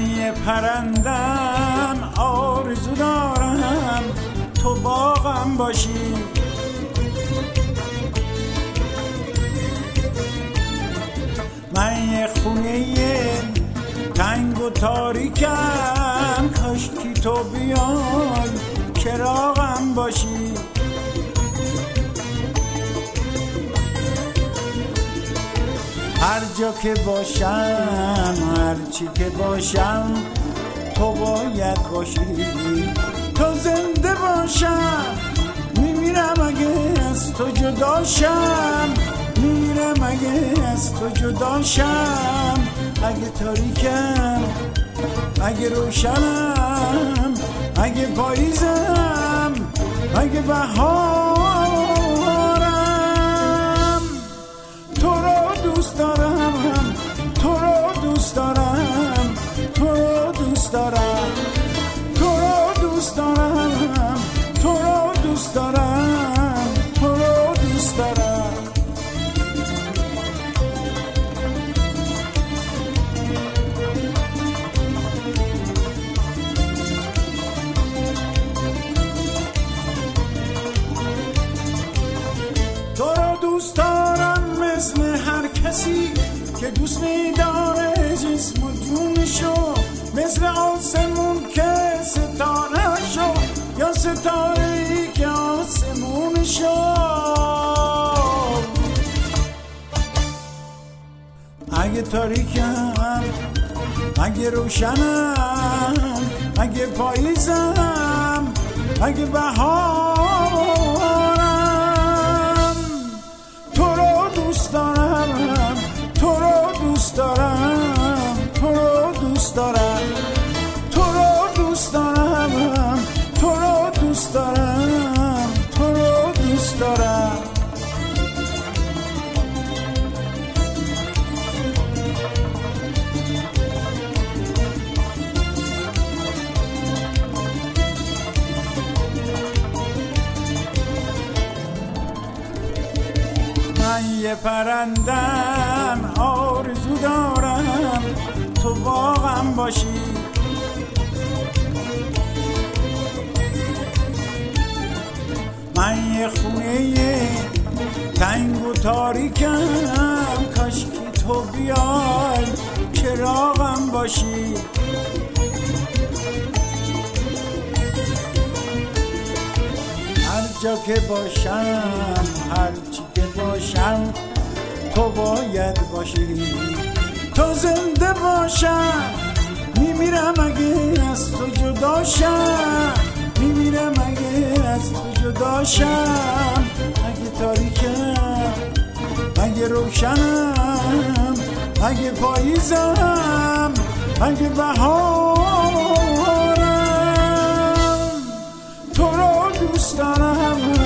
من یه پرندم آرزو دارم تو باغم باشی، من یه خونه تنگ و تاریکم کاشکی تو بیای چراغم باشی. هر جا که باشم هر چی که باشم تو باید باشی، تو زنده باشم میمیرم اگه از تو جداشم، میمیرم اگه از تو جداشم، اگه تاریکم اگه روشنم، اگه پاییزم اگه بهارم، تو رو دوست دارم، تو رو دوست دارم، تو رو دوست دارم، تو رو دوست دارم، تو رو دوست دارم، تو رو دوست دارم. تو رو دوست دارم مثل هر کسی که دوست می‌داره جسم و جونشو، مثل آسمون که ستاره شو یا ستاره‌ای که آسمونشو، اگه تاریکم اگه روشنم، اگه پاییزم اگه بهارم، تو رو دوست دارم، تو رو دوست دارم، تو رو دوست دارم، تو رو دوست دارم، تو رو دوست دارم، تو رو دوست دارم. من یه پرندم آرزو دارم تو باغم باشی، من یه خونه تنگ و تاریکم کاشکی تو بیای چراغم باشی، هر جا که باشم هر چی که باشم تو باید باشی، تو زنده باشم میمیرم اگه از تو جداشم، میمیرم اگه از تو جداشم، اگه تاریکم اگه روشنم، اگه پاییزم اگه بهارم، تو رو دوست دارم،